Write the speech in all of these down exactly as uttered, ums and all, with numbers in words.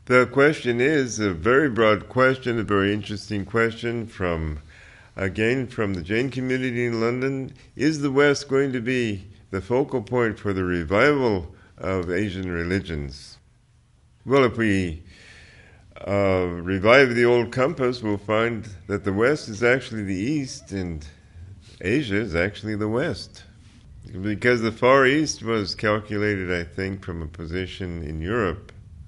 The question is a very broad question, a very interesting question from, again, from the Jain community in London. Is the West going to be the focal point for the revival of Asian religions? Well, if we uh, revive the old compass, we'll find that the West is actually the East and Asia is actually the West. Because the Far East was calculated, I think, from a position in Europe,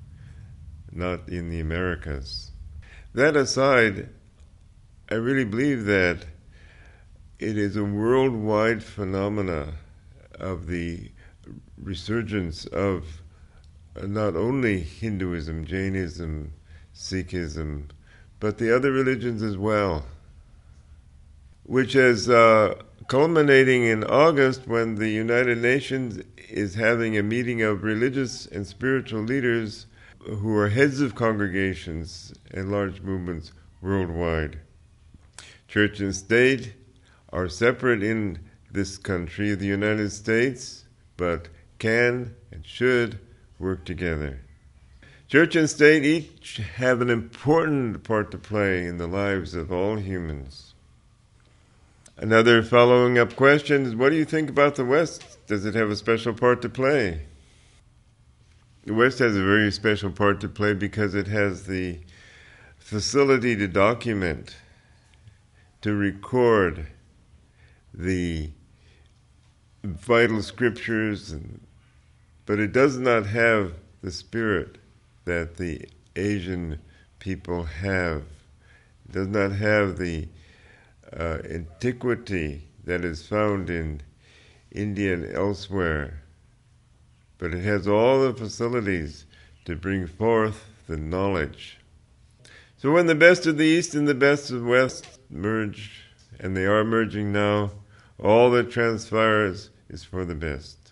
not in the Americas. That aside, I really believe that it is a worldwide phenomena of the resurgence of not only Hinduism, Jainism, Sikhism, but the other religions as well, which is uh, culminating in August when the United Nations is having a meeting of religious and spiritual leaders who are heads of congregations and large movements worldwide. Church and state are separate in this country, the United States, but can and should work together. Church and state each have an important part to play in the lives of all humans. Another following up question is, what do you think about the West? Does it have a special part to play? The West has a very special part to play because it has the facility to document, to record the vital scriptures, and, but it does not have the spirit that the Asian people have. It does not have the uh, antiquity that is found in India and elsewhere. But it has all the facilities to bring forth the knowledge. So when the best of the East and the best of the West merge, and they are merging now, all that transpires is for the best.